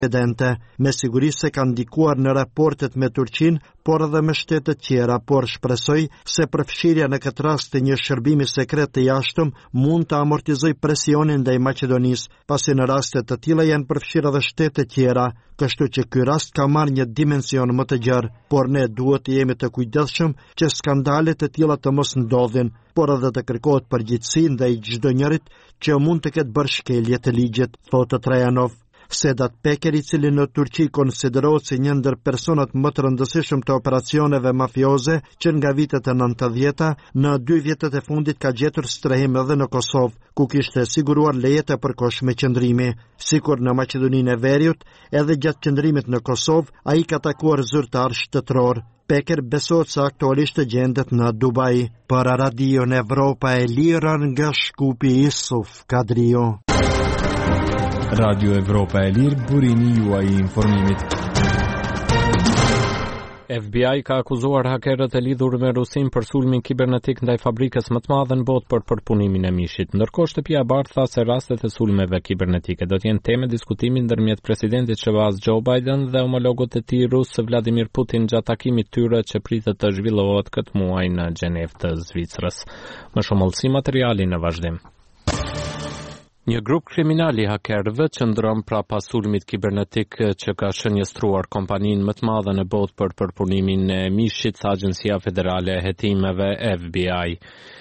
Me siguri se ka ndikuar në raportet me Turqinë, por edhe me shtetet tjera, por shpresoj se përfshirja në këtë rast të një shërbimi sekret të jashtëm mund të amortizoj presionin ndaj Maqedonisë, pasi në raste të tilla janë përfshirë edhe shtete tjera, kështu që ky rast ka marrë një dimension më të gjerë, por ne duhet të jemi të kujdesshëm që skandale të tilla të mos ndodhin, por edhe të kërkohet përgjegjësi ndaj çdo njerit që mund të ketë bërë shkelje të ligjit, thotë Trajanov. Sedat Peker, i cili në Turqi konsiderohet si një ndër personat më të rëndësishëm të operacioneve mafioze që nga vitet e 90-ta, në 2 vjetet e fundit ka gjetur strehim edhe në Kosovë, ku kishte siguruar leje të përkohshme qëndrimi. Sikur në Maqedoninë e Veriut, edhe gjatë qëndrimit në Kosovë, ai ka takuar zyrtar shtetëror. Peker besohet se aktualisht gjendet në Dubai. Për Radion Evropa e Lirë nga Shkupi, Isuf Kadrio. Radio Evropa e Lirë, burimi juaj i informimit. FBI ka akuzuar hakerët e lidhur me Rusinë për sulmin kibernetik ndaj fabrikës më të madhe në botë për përpunimin e mishit. Ndërkohë shtëpia e Bardhë tha se rastet e sulmeve kibernetike do të jenë temë diskutimi ndërmjet presidentit Shqiptar Joe Biden dhe homologut e tij rus Vladimir Putin gjatë takimit tyre që pritet të zhvillohet këtë muaj në Gjenevë të Zvicrës. Më shumë hollësi materiali në vazhdim. Një grup kriminal i hakerëve qëndron prapa sulmit kibernetik që ka shënjestruar kompaninë më të madhe në botë për përpunimin e mishit, tha Agjencia Federale e Hetimeve FBI.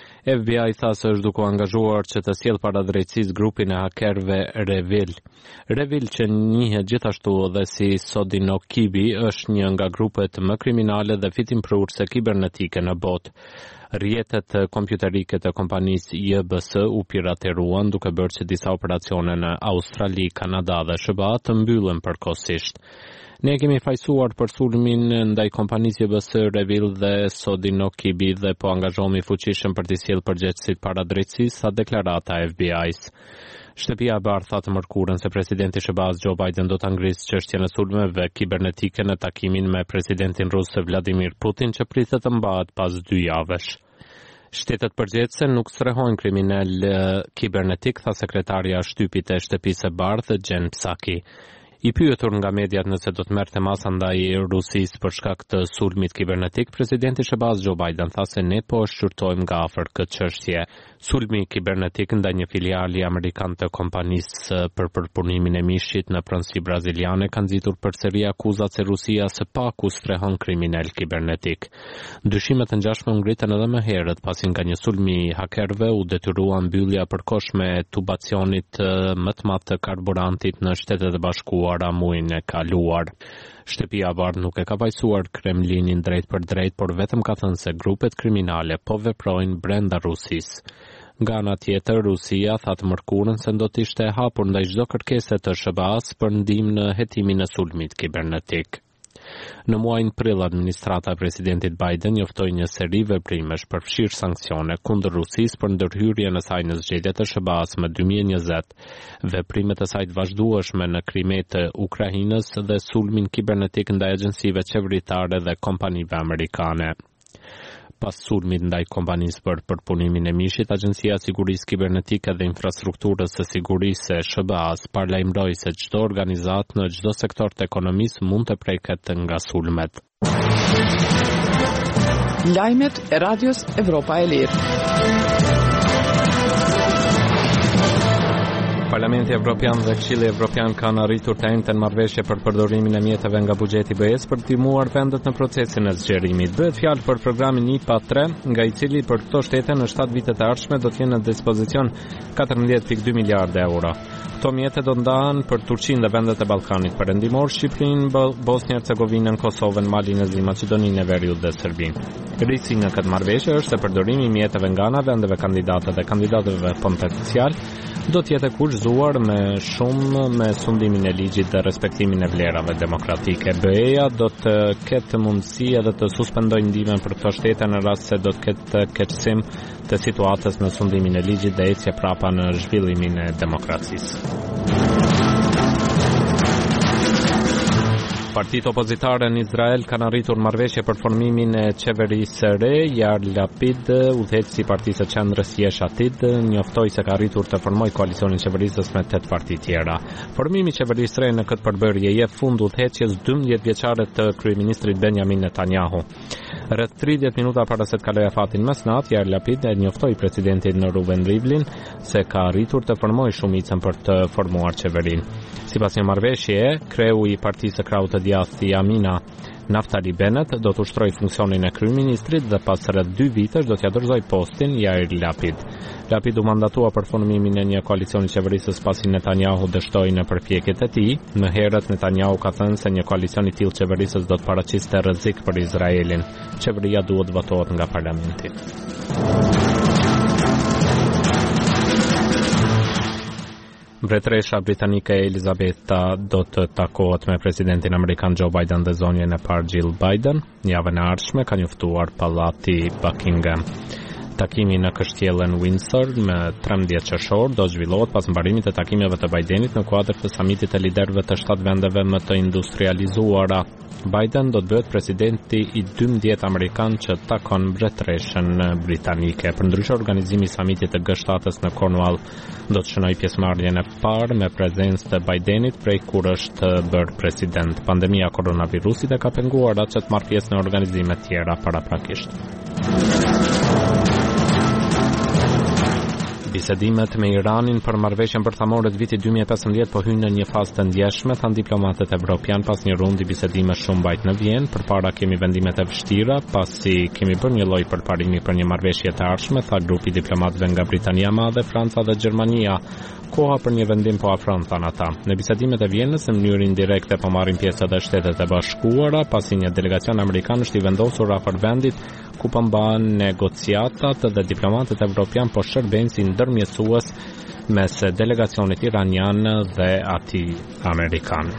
FBI tha se është duke angazhuar që të sjellë paradrejtësisë grupin e hakerëve Revil. Revil, që njihet gjithashtu edhe si Sodinokibi, është një nga grupet më kriminale dhe fitimprurëse kibernetike në botë. Rjetet kompjuterike të kompanisë JBS u pirateruan duke bërë që disa operacione në Australi, Kanada dhe SBA të mbyllen përkohësisht. Ne kemi fajsuar për sulmin ndaj kompanisë JBS, Revil dhe Sodinokibi dhe po angazhohemi fuqishëm për të sjellë përgjegjësitë para drejtësisë, sa deklarata e FBI-s. Shtëpia e Bardhë tha të mërkurën se presidenti Shqiptar Joe Biden do ta ngrisë çështjen e sulmeve kibernetike në takimin me presidentin rus Vladimir Putin që pritet të mbahet pas 2 javësh. Shtetet përgjegjëse nuk strehojnë kriminal kibernetik, tha sekretarja e shtypit e shtëpisë së Bardhë, Jen Psaki. I pyetur nga mediat nëse do të merrte masa ndaj Rusisë për shkak të sulmit kibernetik, presidenti Shqiptar Joe Biden tha se ne po shqyrtojmë nga afër këtë çështje. Sulmi kibernetik ndaj një filiali amerikan të kompanisë për përpunimin e mishit në pronësi braziliane ka nxitur përsëri akuzat se Rusia së paku strehon kriminal kibernetik. Dyshimet të ngjashme ngritën edhe më herët pasi nga një sulm i hakerëve u detyrua mbyllja përkohshme e tubacionit më të madh të karburantit në Shtetet e Bashkuara muajin e kaluar. Shtëpia e Bardhë nuk e ka pajisuar Kremlinin drejt për drejt, por vetëm ka thënë se grupet kriminale po veprojnë brenda Rusisë. Nga ana tjetër, Rusia tha të mërkurën se do të ishte e hapur ndaj çdo kërkese të SBA-s për ndihmë në hetimin e sulmit kibernetik. Në muajin prill, administrata e presidentit Biden njoftoi një seri veprimesh përfshirë sanksione kundër Rusisë për ndërhyrjen e saj në zgjedhjet e SBA-s më 2020, veprimet e saj të vazhdueshme në Krime të Ukrainës dhe sulmin kibernetik ndaj agjencive qeveritare dhe kompanive amerikane. Pas sulmit ndaj kompanisë për përpunimin e mishit, Agjencia e Sigurisë Kibernetike dhe Infrastrukturës së Sigurisë e SBA-s paralajmëroi se çdo organizatë në çdo sektor të ekonomisë mund të preket nga sulmet. Lajmet e Radios Evropa e Lirë. Parlamenti Evropian dhe Këshilli Evropian kanë arritur të enjten marrëveshje për përdorimin e mjeteve nga buxheti i BE-s për të ndihmuar vendet në procesin e zgjerimit. Bëhet fjalë për programin IPA 3, nga i cili për këto shtete në 7 vitet e ardhshme do të jenë në dispozicion 14.2 miliardë euro. Këto mjete do ndahen për Turqinë dhe vendet e Ballkanit Perëndimor, Shqipërinë, Bosnjë-Hercegovinën, Kosovën, Malinë e Zi, Maqedoninë e Veriut dhe Serbinë. Rrisi në këtë marrëveshje është se përdorimi i mjeteve nga ana vendeve kandidate dhe kandidatëve potencial do të jetë kurrëzuar me sundimin e ligjit dhe respektimin e vlerave demokratike. BE-ja do të ketë mundësi edhe të suspendojë ndihmën për këto shtete në rast se do të ketë keqësim të situatës në sundimin e ligjit dhe ecje prapa në zhvillimin e demokracisë. Partitë opozitare në Izrael kanë arritur marrëveshje për formimin e qeverisë së re. Yair Lapid, udhëheqësi i Partisë së Qendrës Yesh Atid, njoftoi se ka arritur të formojë koalicionin qeverisës me 8 parti tjera. Formimi i qeverisë së re në këtë përbërje jep fund udhëheqjes 12 vjeçare të kryeministrit Benjamin Netanyahu. Rreth 30 minuta para se të kalojë afatin mesnat, Yair Lapid e njoftoi presidentin Reuven Rivlin se ka arritur të formojë shumicën për të formuar qeverinë. Sipas një marrëveshjeje, kreu i Partisë së Krahut të Djathtë Yamina, Naftali Bennett, do të ushtrojë funksionin e kryeministrit dhe pas rreth 2 vitesh do t'ia dorëzojë postin Yair Lapid. Lapid u mandatua për formimin e një koalicioni qeverisës pasi Netanyahu dështoi në përpjekjet e tij. Më herët Netanyahu ka thënë se një koalicion i tillë qeverisës do të paraqiste rrezik për Izraelin. Qeveria duhet votohet nga parlamenti. Mbretëresha britanike Elizabeta do të takohet me presidentin amerikan Joe Biden dhe zonjën e parë Jill Biden. Javën e ardhshme ka njoftuar Pallati Buckingham. Takimi në kështjellën Windsor me 13 qershor do zhvillohet pas mbarimit të takimeve të Bidenit në kuadër të samitit të liderëve të 7 vendeve më të industrializuara. Biden do të bëhet presidenti i 12 amerikan që takon mbretëreshën britanike. Përndryshe, organizimi i samitit të G7-s në Cornwall do të shënojë pjesëmarrjen e parë me prezencë të Bidenit prej kur është bërë president. Pandemia koronavirusit e ka penguar atë që të marrë pjesë në organizime tjera paraprakisht. Bisedimet me Iranin për marrëveshjen bërthamore të vitit 2015 po hynë në një fazë të ndjeshme, thanë diplomatët evropian pas një rundi bisedime shumë bajt në Vjenë. Përpara kemi vendimet e vështira, pasi kemi bërë një lloj përparimi për një marrëveshje të ardhshme, tha grupi diplomatëve nga Britania e Madhe, Franca dhe Gjermania. Koha për një vendim po afron, thanë ata. Në bisedimet e Vjenës në mënyrë indirekte po marrin pjesë edhe Shtetet e Bashkuara, pasi një delegacion amerikan është i vendosur afër vendit ku po mbahen negociatat dhe diplomatët evropian po shërbejnë si ndërmjetësues mes delegacionit iranian dhe atij amerikan.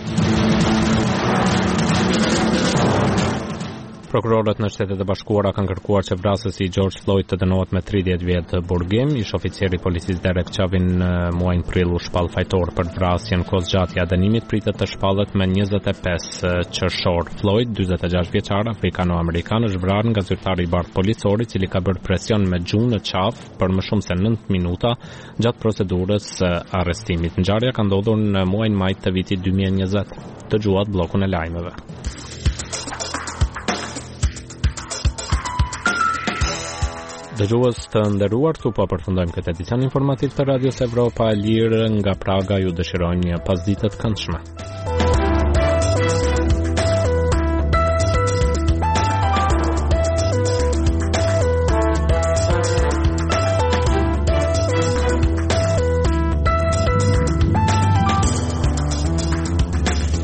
Prokurorët në Shtetet e Bashkuara kanë kërkuar që vrasësi i George Floyd të dënohet me 30 vjet burgim. Ish oficer i policisë Derek Chauvin në muajin prill u shpall fajtor për vrasjen. Kozgjatja e dënimit pritet të shpallet me 25 qershor. Floyd, 46 vjeçar afrikano-amerikan, është vrarë nga zyrtari i bardh policor, i cili ka bërë presion me gjuhë në qafë për më shumë se 9 minuta gjatë procedurës së arrestimit. Ngjarja ka ndodhur në muajin maj të vitit 2020. Dëgjuat bllokun e lajmeve. Dëgjues të nderuar, këtu po përfundojmë këtë edicion informativ të Radios Evropa e Lirë nga Praga. Ju dëshirojmë një pasditë të këndshme.